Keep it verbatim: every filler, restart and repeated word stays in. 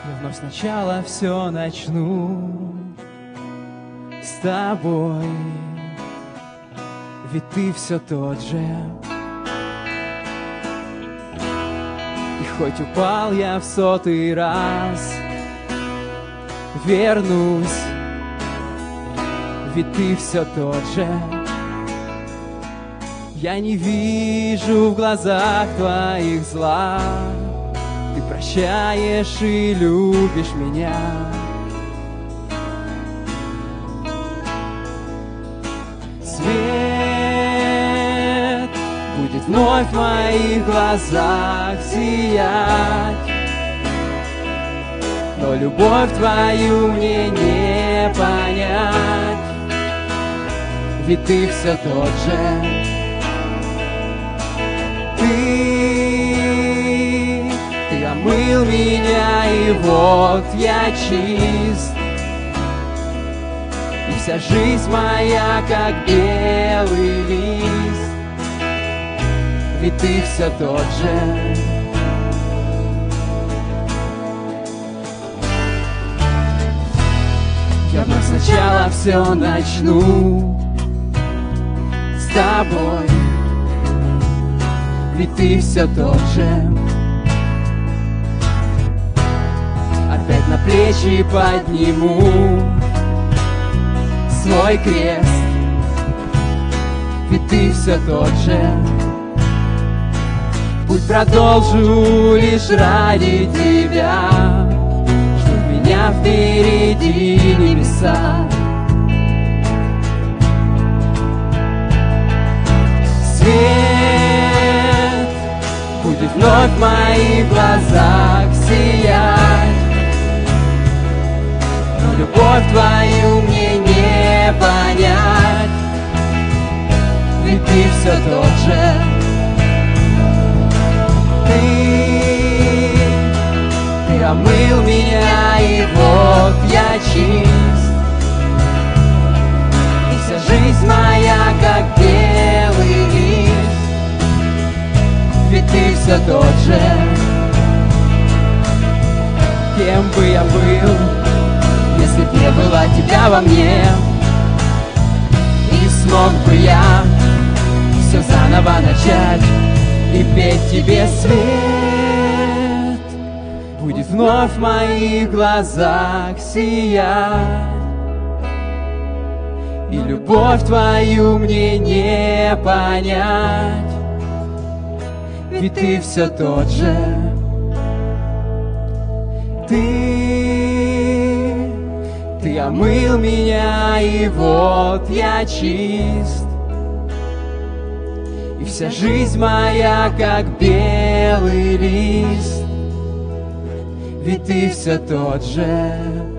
Я вновь сначала все начну с тобой, ведь ты все тот же. И хоть упал я в сотый раз, вернусь, ведь ты все тот же. Я не вижу в глазах твоих зла, ты прощаешь и любишь меня. Свет будет вновь в моих глазах сиять, но любовь твою мне не понять, ведь ты все тот же. Ты, ты омыл меня, и вот я чист, и вся жизнь моя, как белый лист, ведь ты все тот же. Я вновь сначала все начну с тобой, ведь ты все тот же. Опять на плечи подниму свой крест, ведь ты все тот же. Путь продолжу лишь ради тебя, ждут меня впереди небеса. Свет будет вновь в моих глазах сиять, но любовь твою мне не понять, ведь ты все тот же. Ты, ты омыл меня, и вот я чист, и вся жизнь моя, как белый лист, ведь ты все тот же. Кем бы я был, если б не было тебя во мне, и смог бы я все заново начать и петь тебе. Свет будет вновь в моих глазах сиять, и любовь твою мне не понять, ведь ты все тот же. Ты, ты омыл меня, и вот я чист, и вся жизнь моя, как белый лист, ведь ты все тот же.